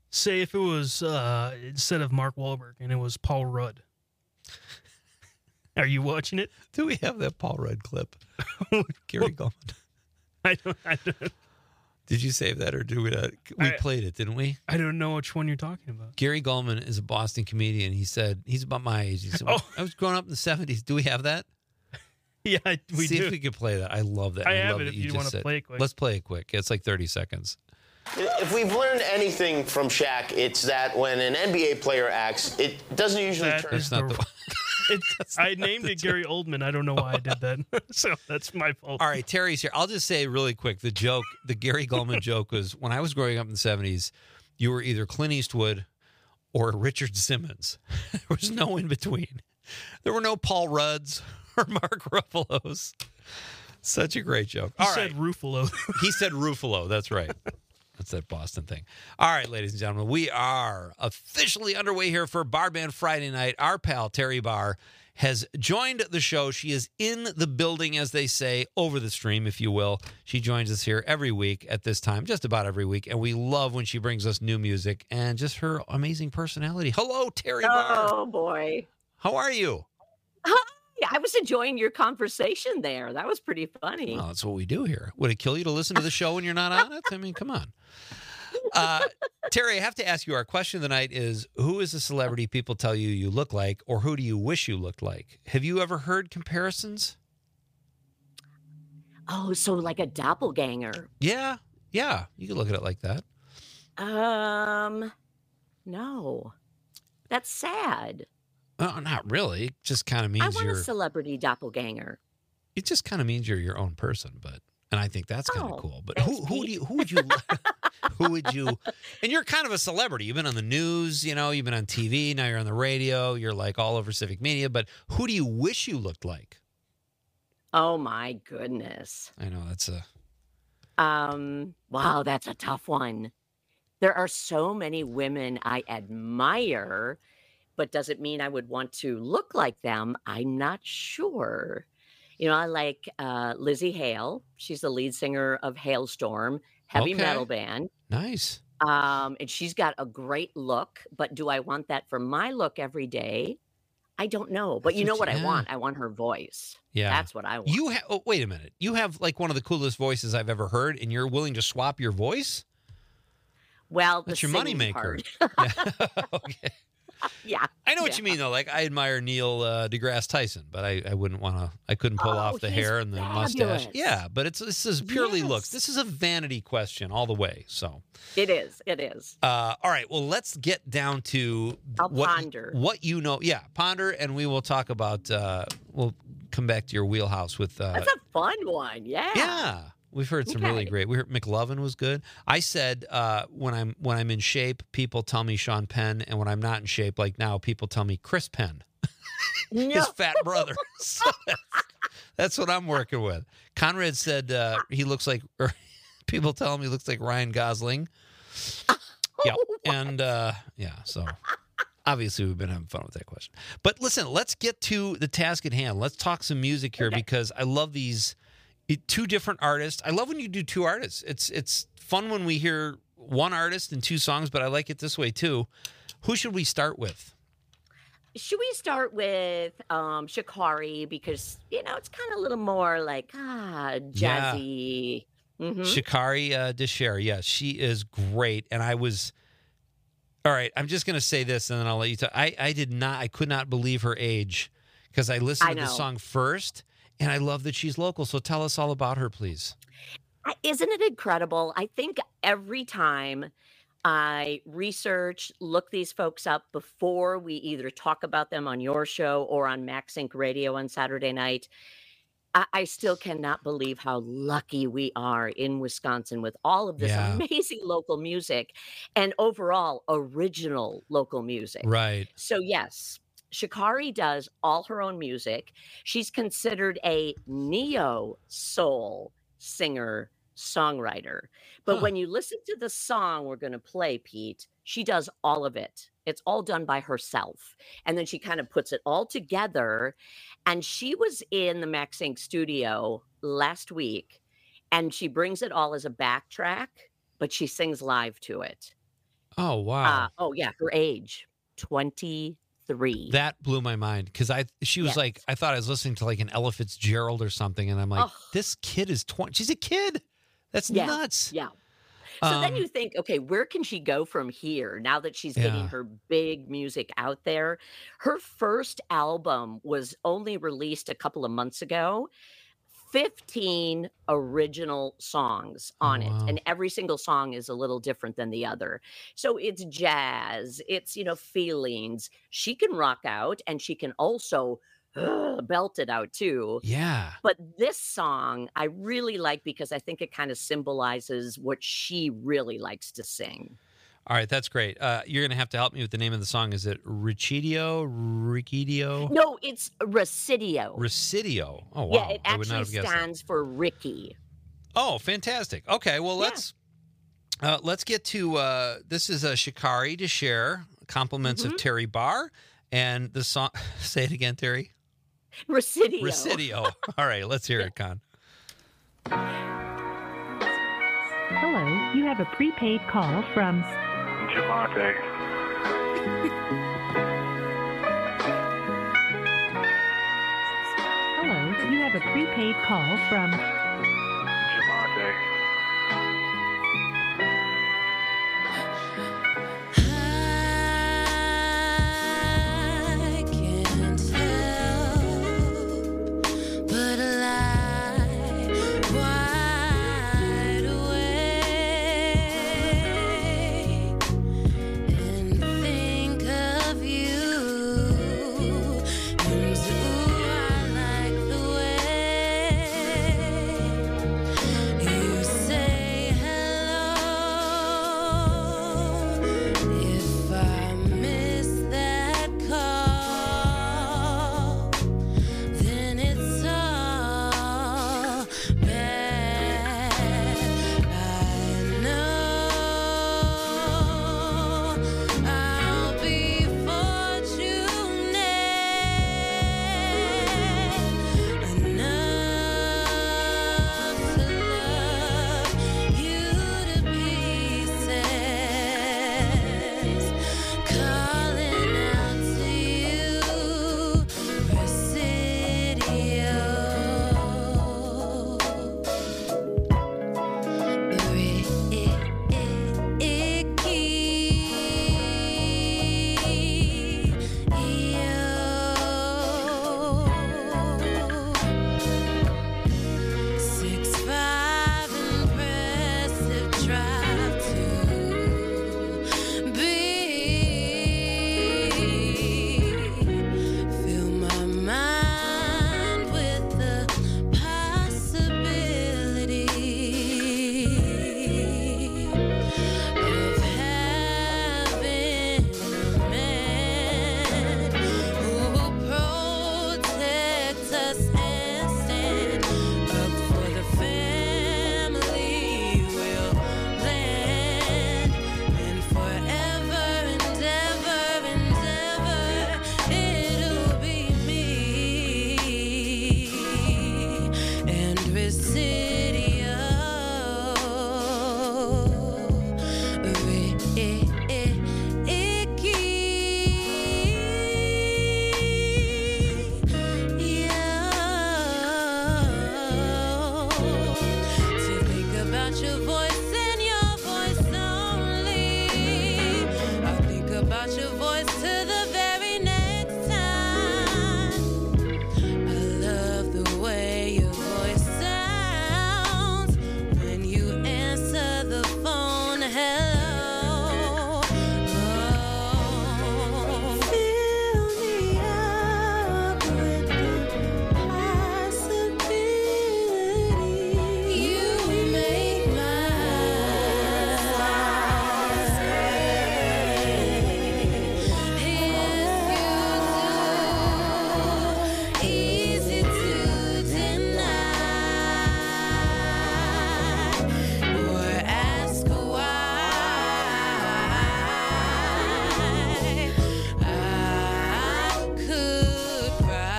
instead of Mark Wahlberg and it was Paul Rudd, are you watching it? Do we have that Paul Rudd clip? Gary Gulman. I don't. Did you save that, or did we not? We played it, didn't we? I don't know which one you're talking about. Gary Gulman is a Boston comedian. He said, he's about my age. He said, I was growing up in the 70s. Do we have that? Yeah, we See do. if we could play that. I love that. I love have it that if you want to play it quick. Let's play it quick. It's like 30 seconds. If we've learned anything from Shaq, it's that when an NBA player acts, it doesn't usually turn. It's not the I named it Gary Oldman. I don't know why I did that. So that's my fault. All right, Terry's here. I'll just say really quick, the Gary Gulman joke was, when I was growing up in the 70s, you were either Clint Eastwood or Richard Simmons. There was no in between. There were no Paul Rudds or Mark Ruffalo's. Such a great joke. He said Ruffalo. He said Ruffalo. That's right. That's that Boston thing. All right, ladies and gentlemen, we are officially underway here for Bar Band Friday night. Our pal, Terry Barr, has joined the show. She is in the building, as they say, over the stream, if you will. She joins us here every week at this time, just about every week, and we love when she brings us new music and just her amazing personality. Hello, Terry Barr. Oh, boy. How are you? Hi. I was enjoying your conversation there. That was pretty funny. Well, that's what we do here. Would it kill you to listen to the show when you're not on it? I mean, come on. Terry, I have to ask you, our question of the night is, who is a celebrity people tell you you look like, or who do you wish you looked like? Have you ever heard comparisons? Oh, so like a doppelganger. Yeah. You could look at it like that. No. That's sad. Oh, not really. It just kind of means I want a celebrity doppelganger. It just kind of means you're your own person, and I think that's kind of cool. But thanks, who would you, and you're kind of a celebrity. You've been on the news, you've been on TV, now you're on the radio, you're like all over civic media, but who do you wish you looked like? Oh my goodness. I know that's wow, that's a tough one. There are so many women I admire, but does it mean I would want to look like them? I'm not sure. I like Lizzie Hale. She's the lead singer of Hailstorm, heavy metal band. Nice. And she's got a great look, but do I want that for my look every day? I don't know. But you know what I want? I want her voice. Yeah. That's what I want. You wait a minute. You have like one of the coolest voices I've ever heard, and you're willing to swap your voice? Well, that's the your singing moneymaker. Okay. Yeah. I know what you mean, though. Like, I admire Neil deGrasse Tyson, but I wouldn't want to. I couldn't pull off the hair and the mustache. Yeah, but this is purely looks. This is a vanity question all the way. So it is. It is. All right. Well, let's get down to ponder what you know. Yeah, ponder, and we will talk about. We'll come back to your wheelhouse with. That's a fun one. Yeah. Yeah. We've heard some really great. We heard McLovin was good. I said when I'm in shape, people tell me Sean Penn, and when I'm not in shape, like now, people tell me Chris Penn, his fat brother. So that's what I'm working with. Conrad said he looks like, or people tell him he looks like Ryan Gosling. Yeah, and so obviously we've been having fun with that question. But listen, let's get to the task at hand. Let's talk some music here because I love these. Two different artists. I love when you do two artists. It's fun when we hear one artist and two songs, but I like it this way too. Who should we start with? Should we start with Sha'Carri because it's kind of a little more like jazzy. Yeah. Sha'Carri DeShare. Yeah, she is great. And I was all right. I'm just gonna say this, and then I'll let you talk. I could not believe her age because I listened to the song first. And I love that she's local. So tell us all about her, please. Isn't it incredible? I think every time I research, look these folks up before we either talk about them on your show or on Max Inc. Radio on Saturday night, I still cannot believe how lucky we are in Wisconsin with all of this amazing local music and overall original local music. Right. So, yes. Sha'Carri does all her own music. She's considered a neo-soul singer-songwriter. But when you listen to the song we're going to play, Pete, she does all of it. It's all done by herself. And then she kind of puts it all together. And she was in the Max Inc. studio last week, and she brings it all as a backtrack, but she sings live to it. Oh, wow. Her age, 23. That blew my mind because she was like, I thought I was listening to like an Ella Fitzgerald or something, and I'm like, this kid is 20. She's a kid. That's nuts. Yeah. So then you think, okay, where can she go from here now that she's getting her big music out there? Her first album was only released a couple of months ago. 15 original songs on it. And every single song is a little different than the other. So it's jazz, it's, feelings. She can rock out and she can also belt it out too. Yeah. But this song I really like because I think it kind of symbolizes what she really likes to sing. All right, that's great. You're going to have to help me with the name of the song. Is it Riccidio? No, it's Riccidio. Riccidio. Oh, wow. Yeah, it actually stands for Ricky. Oh, fantastic. Okay, well, let's get to, this is Sha'Carri DeShare, compliments of Terry Barr, and the song, say it again, Terry. Riccidio. All right, let's hear it, Con. Hello, you have a prepaid call from Jamante. Hello, you have a prepaid call from Jamante. I can't tell, but I lie wide awake and think of you. And ooh, I like the way about your voice and your voice only. I think about your voice to the very next time. I love the way your voice sounds when you answer the phone. Hello. Fill me up with the possibility. You make my life. Yes, you do. Easy to deny or ask why. I could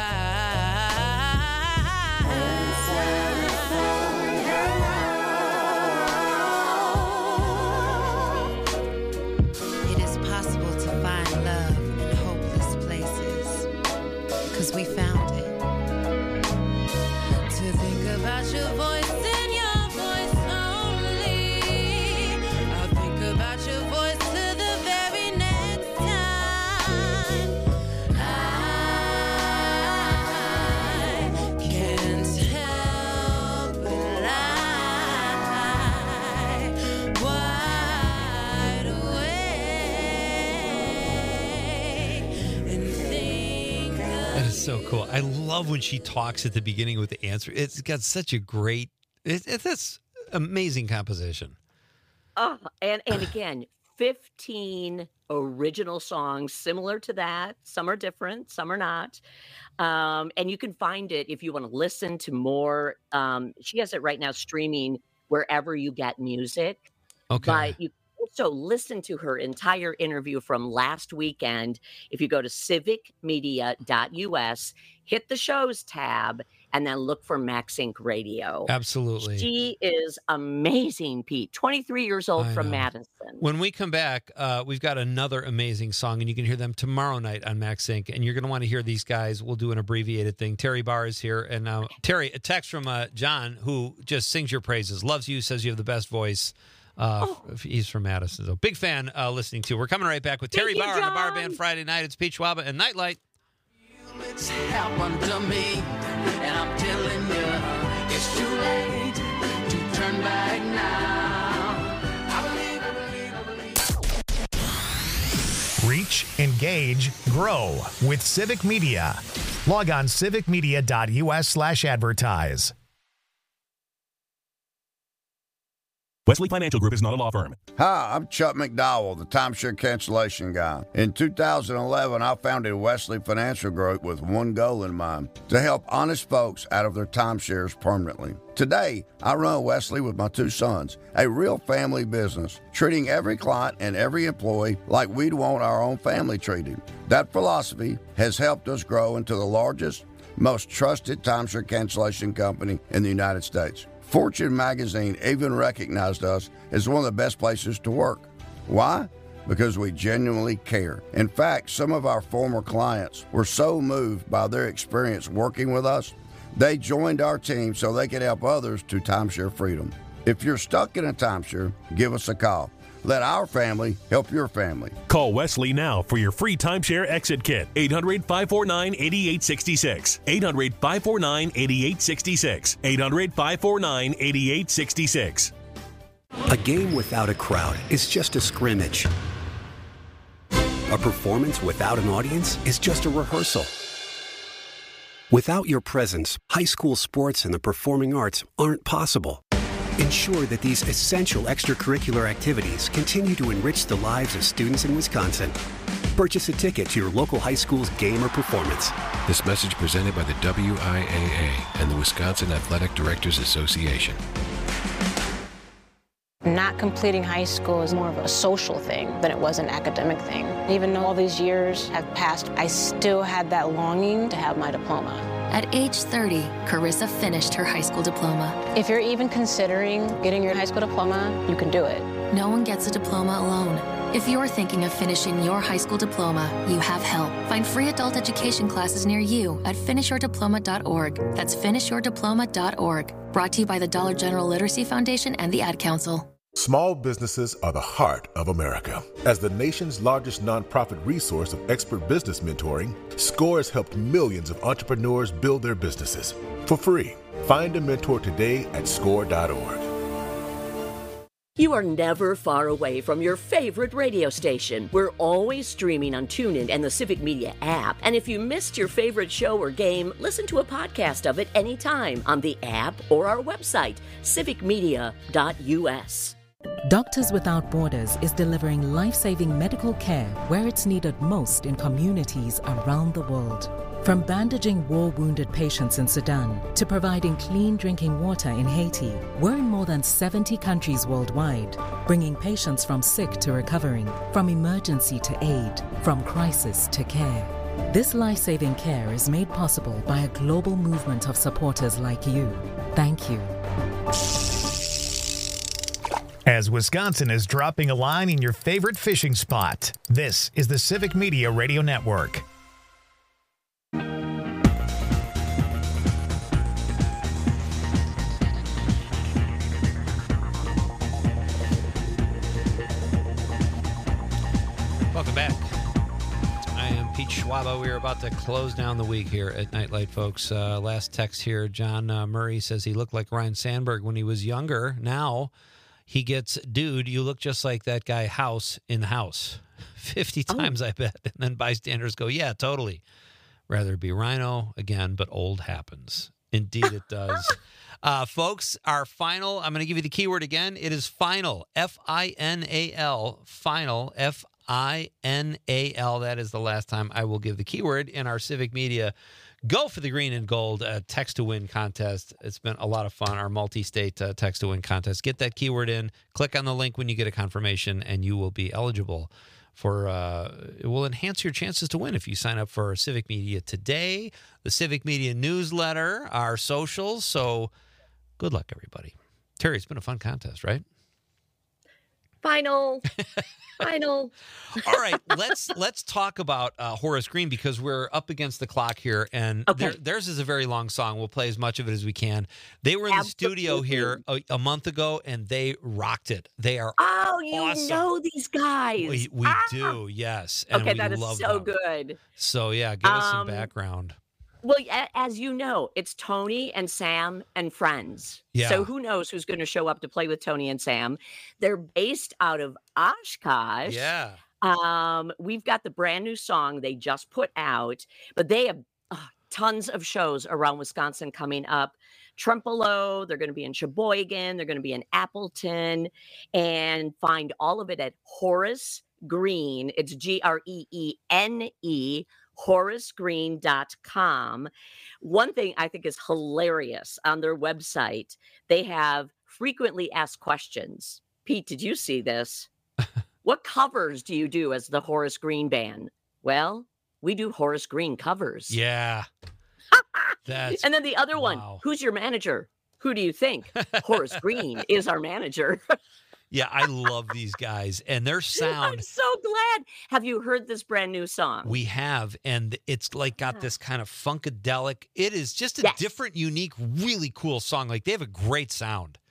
It is possible to find love in hopeless places, 'cause we found it. To think about your voice and your voice only. I think about your voice to the very next time. I can't help but lie wide awake and think That is so cool. I love when she talks at the beginning with the answer. It's got such a great, that's amazing composition. And again, 15 original songs similar to that. Some are different, some are not. And you can find it if you want to listen to more. She has it right now streaming wherever you get music. Okay. But you can also listen to her entire interview from last weekend if you go to civicmedia.us, hit the shows tab, and then look for MaxInc Radio. Absolutely. She is amazing, Pete. 23 years old I from know. Madison. When we come back, we've got another amazing song, and you can hear them tomorrow night on MaxInc. And you're going to want to hear these guys. We'll do an abbreviated thing. Terry Barr is here. And Terry, a text from John, who just sings your praises, loves you, says you have the best voice. He's from Madison. So big fan listening to. We're coming right back with Terry Barr on the Bar Band Friday night. It's Pete Schwaba and Nightlight. It's happened to me, and I'm telling you, it's too late to turn back now. I believe. Reach, engage, grow with Civic Media. Log on civicmedia.us/advertise. Wesley Financial Group is not a law firm. Hi, I'm Chuck McDowell, the timeshare cancellation guy. In 2011, I founded Wesley Financial Group with one goal in mind, to help honest folks out of their timeshares permanently. Today, I run Wesley with my two sons, a real family business, treating every client and every employee like we'd want our own family treated. That philosophy has helped us grow into the largest, most trusted timeshare cancellation company in the United States. Fortune magazine even recognized us as one of the best places to work. Why? Because we genuinely care. In fact, some of our former clients were so moved by their experience working with us, they joined our team so they could help others to timeshare freedom. If you're stuck in a timeshare, give us a call. Let our family help your family. Call Wesley now for your free timeshare exit kit. 800-549-8866. 800-549-8866. 800-549-8866. A game without a crowd is just a scrimmage. A performance without an audience is just a rehearsal. Without your presence, high school sports and the performing arts aren't possible. Ensure that these essential extracurricular activities continue to enrich the lives of students in Wisconsin. Purchase a ticket to your local high school's game or performance. This message presented by the WIAA and the Wisconsin Athletic Directors Association. Not completing high school is more of a social thing than it was an academic thing. Even though all these years have passed, I still had that longing to have my diploma. At age 30, Carissa finished her high school diploma. If you're even considering getting your high school diploma, you can do it. No one gets a diploma alone. If you're thinking of finishing your high school diploma, you have help. Find free adult education classes near you at finishyourdiploma.org. That's finishyourdiploma.org. Brought to you by the Dollar General Literacy Foundation and the Ad Council. Small businesses are the heart of America. As the nation's largest nonprofit resource of expert business mentoring, SCORE has helped millions of entrepreneurs build their businesses for free. Find a mentor today at score.org. You are never far away from your favorite radio station. We're always streaming on TuneIn and the Civic Media app. And if you missed your favorite show or game, listen to a podcast of it anytime on the app or our website, civicmedia.us. Doctors Without Borders is delivering life-saving medical care where it's needed most in communities around the world. From bandaging war-wounded patients in Sudan to providing clean drinking water in Haiti, we're in more than 70 countries worldwide, bringing patients from sick to recovering, from emergency to aid, from crisis to care. This life-saving care is made possible by a global movement of supporters like you. Thank you. As Wisconsin is dropping a line in your favorite fishing spot, this is the Civic Media Radio Network. Welcome back. I am Pete Schwaba. We are about to close down the week here at Nightlight, folks. Last text here, John Murray says he looked like Ryan Sandberg when he was younger. Now he gets, dude, you look just like that guy House in House. 50 times, I bet. And then bystanders go, yeah, totally. Rather be Rhino again, but old happens. Indeed it does. Folks, our final, I'm going to give you the keyword again. It is final, F-I-N-A-L, final, F-I-N-A-L. That is the last time I will give the keyword in our Civic Media Go for the Green and Gold Text to Win contest. It's been a lot of fun, our multi-state Text to Win contest. Get that keyword in, click on the link when you get a confirmation, and you will be eligible for, it will enhance your chances to win if you sign up for Civic Media Today, the Civic Media newsletter, our socials. So good luck, everybody. Terry, it's been a fun contest, right? Final. All right, let's talk about Horace Green because we're up against the clock here, and theirs is a very long song. We'll play as much of it as we can. They were in the studio here a month ago, and they rocked it. They are awesome. Know these guys. We do, yes. And okay, we that is love so them. good. So, yeah, give us some background. Well, as you know, it's Tony and Sam and friends. Yeah. So who knows who's going to show up to play with Tony and Sam? They're based out of Oshkosh. Yeah. We've got the brand new song they just put out, but they have tons of shows around Wisconsin coming up. Trempealeau, they're going to be in Sheboygan, they're going to be in Appleton, and find all of it at Horace Green. It's Greene, HoraceGreen.com. One thing I think is hilarious on their website, they have frequently asked questions. Pete, did you see this? What covers do you do as the Horace Green Band? Well, we do Horace Green covers. Yeah. And then the other one, who's your manager? Who do you think? Horace Green is our manager. Yeah, I love these guys and their sound. I'm so glad. Have you heard this brand new song? We have, and it's like got this kind of funkadelic. It is just a different, unique, really cool song. Like they have a great sound.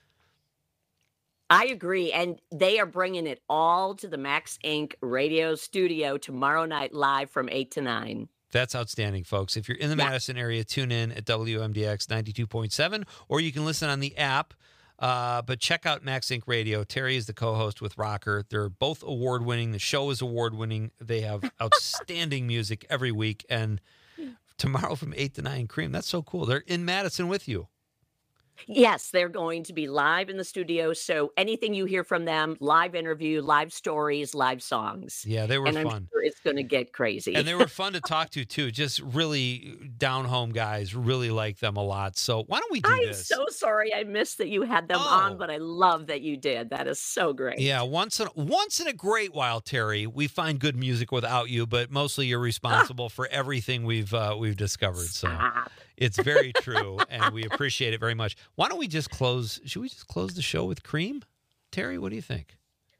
I agree, and they are bringing it all to the Max Inc. radio studio tomorrow night live from 8 to 9. That's outstanding, folks. If you're in the Madison area, tune in at WMDX 92.7, or you can listen on the app. But check out Max Inc. Radio. Terry is the co-host with Rocker. They're both award-winning. The show is award-winning. They have outstanding music every week. And tomorrow from 8 to 9, Cream. That's so cool. They're in Madison with you. Yes, they're going to be live in the studio. So anything you hear from them, live interview, live stories, live songs. Yeah, they were and fun. I'm sure it's going to get crazy. And they were fun to talk to, too. Just really down-home guys. Really like them a lot. So why don't we do this? I'm so sorry I missed that you had them on, but I love that you did. That is so great. Yeah, once in a great while, Terry, we find good music without you, but mostly you're responsible for everything we've discovered. Stop. So it's very true, and we appreciate it very much. Why don't we just close? Should we just close the show with Cream? Terry, what do you think?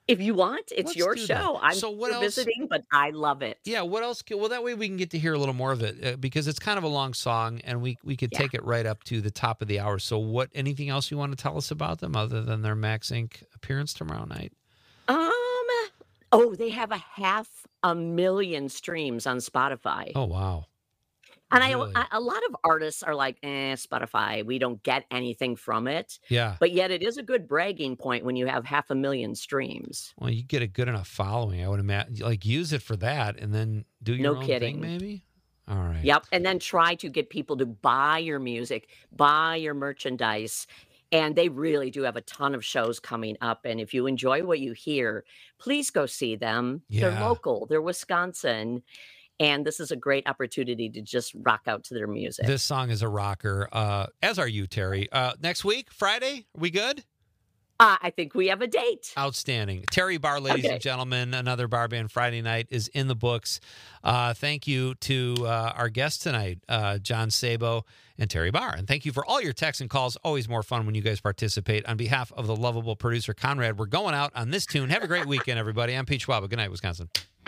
If you want, it's Let's your do show. that. I'm So what else- visiting, but I love it. Yeah, what else? Well, that way we can get to hear a little more of it because it's kind of a long song, and we could take it right up to the top of the hour. So, anything else you want to tell us about them other than their Max Inc. appearance tomorrow night? Oh, they have 500,000 streams on Spotify. Oh, wow. And Really? a lot of artists are like, Spotify, we don't get anything from it. Yeah. But yet it is a good bragging point when you have 500,000 streams. Well, you get a good enough following, I would imagine. Like, use it for that and then do your No own kidding. thing, maybe? All right. Yep. And then try to get people to buy your music, buy your merchandise. And they really do have a ton of shows coming up. And if you enjoy what you hear, please go see them. They're Yeah. local, they're Wisconsin. And this is a great opportunity to just rock out to their music. This song is a rocker, as are you, Terry. Next week, Friday, are we good? I think we have a date. Outstanding. Terry Barr, ladies Okay. and gentlemen, another Bar Band Friday night is in the books. Thank you to our guests tonight, John Sabo and Terry Barr. And thank you for all your texts and calls. Always more fun when you guys participate. On behalf of the lovable producer, Conrad, we're going out on this tune. Have a great weekend, everybody. I'm Pete Schwab. Good night, Wisconsin.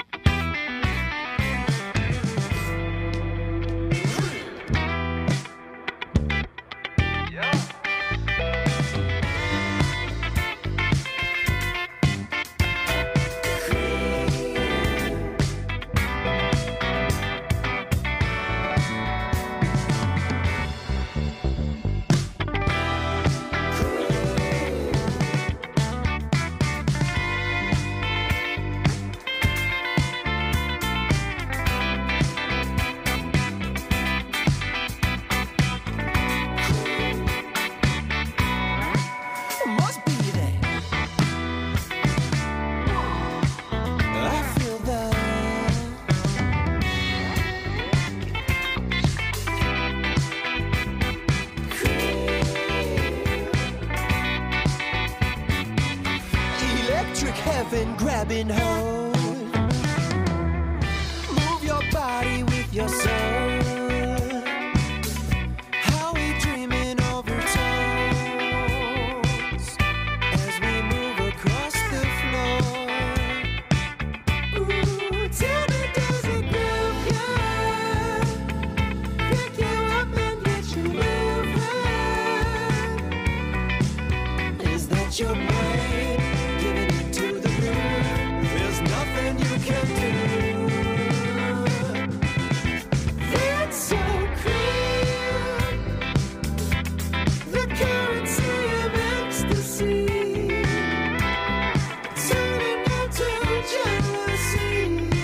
Must be that I feel that electric heaven grabbing hold. Move your body with your soul. How we dreaming over tones as we move across the floor. Ooh, tell me, does it groove you? Pick you up and get you moving. Is that your brain giving it to the groove? There's nothing you can do. That's so cool. The currency of ecstasy, turning into jealousy.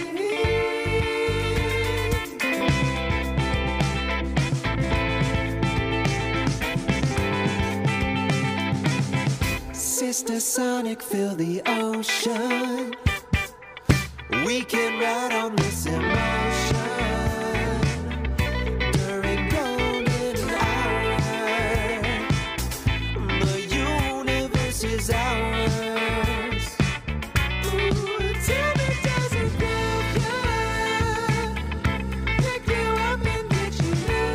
Sister Sonic, fill the ocean. We can ride on this emotion during golden hour. The universe is ours. Ooh, tell me, does it groove you? Pick you up and get you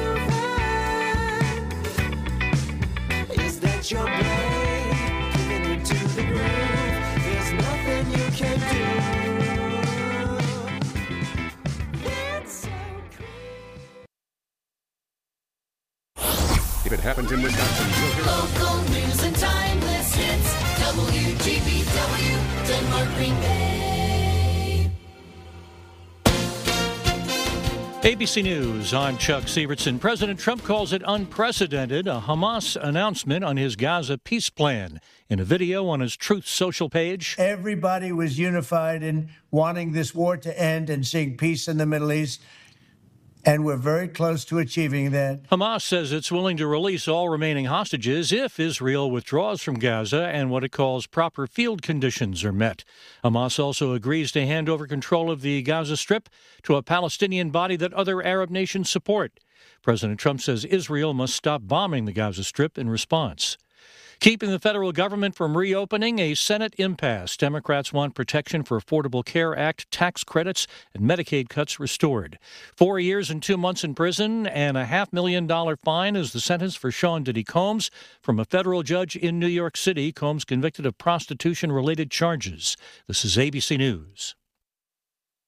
moving. Is that your brain giving it to the groove? There's nothing you can do. That's so If it happens in Wisconsin, you'll hear local news and timeless hits. WGBW, Denmark, Green Bay. ABC News, I'm Chuck Sievertson. President Trump calls it unprecedented, a Hamas announcement on his Gaza peace plan. In a video on his Truth Social page, Everybody was unified in wanting this war to end and seeing peace in the Middle East. And we're very close to achieving that. Hamas says it's willing to release all remaining hostages if Israel withdraws from Gaza and what it calls proper field conditions are met. Hamas also agrees to hand over control of the Gaza Strip to a Palestinian body that other Arab nations support. President Trump says Israel must stop bombing the Gaza Strip in response. Keeping the federal government from reopening, a Senate impasse. Democrats want Protection for Affordable Care Act tax credits and Medicaid cuts restored. 4 years and 2 months in prison and a $500,000 fine is the sentence for Sean Diddy Combs from a federal judge in New York City. Combs convicted of prostitution-related charges. This is ABC News.